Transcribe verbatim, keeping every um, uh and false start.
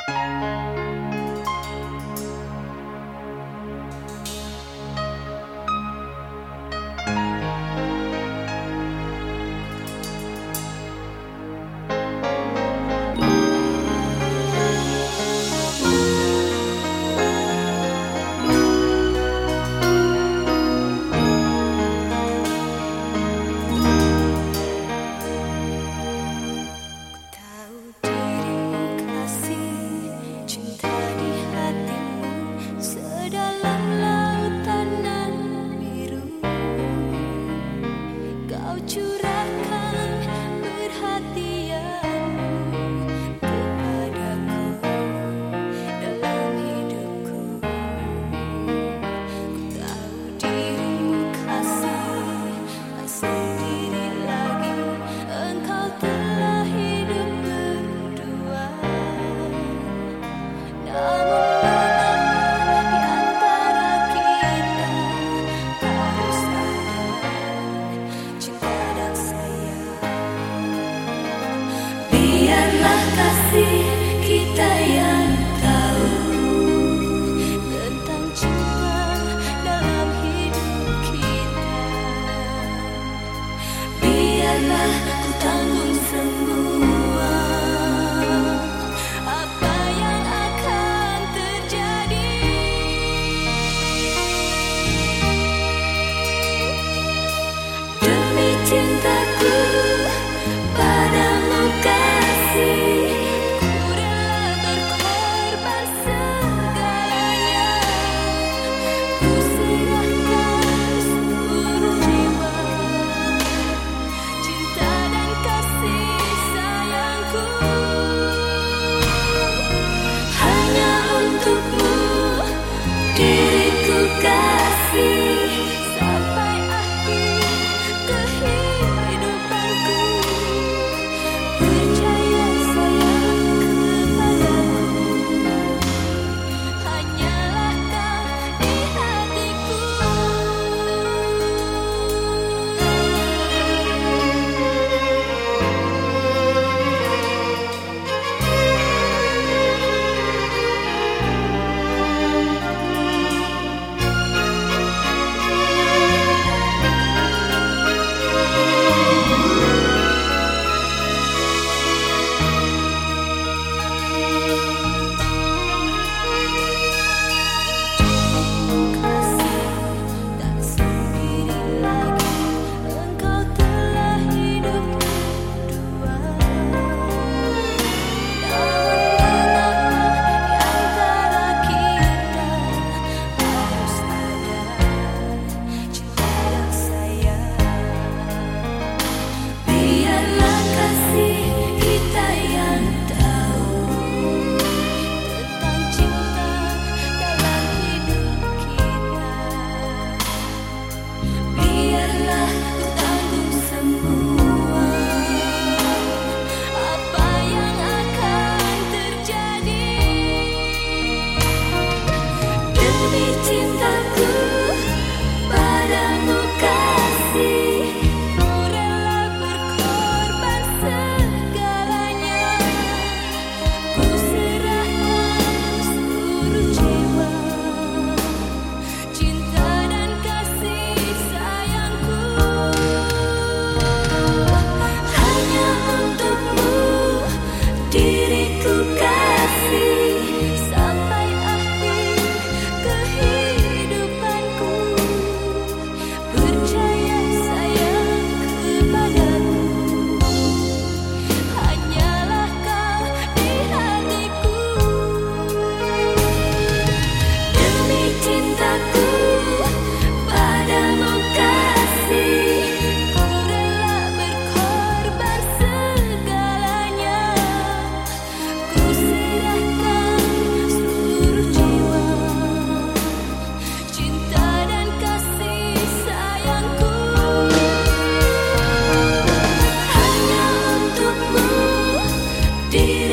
Biarlah kasih kita yang tahu tentang cinta dalam hidup kita. Biarlah ku tanggung semua apa yang akan terjadi. Demi cintaku padamu kasih, ku rela berkorban segalanya. Ku serahkan seluruh jiwa, cinta dan kasih sayangku. Hanya untukmu diriku kasih sampai akhir kehidupanku. Percaya sayang kepadaku, hanyalah kau di hatiku. Tak sendiri lagi, engkau telah hidup berdua. Namun mengapa di antara kita harus ada cinta dan sayang? Biarlah kasih kita yang tahu tentang cinta dalam hidup kita. Biarlah ku tanggung semua apa yang akan terjadi. Demi cintaku padamu kasih, ku rela berkorban segalanya. Ku serahkan seluruh jiwa, cinta dan kasih sayangku. Hanya untukmu diriku kasih sampai akhir kehidupanku. Percaya sayang kepadaku, hanyalah kau di hatiku. Demi cintaku padamu kasih, ku rela berkorban segalanya. Ku serahkan seluruh jiwa, cinta dan kasih sayangku. Hanya untukmu diriku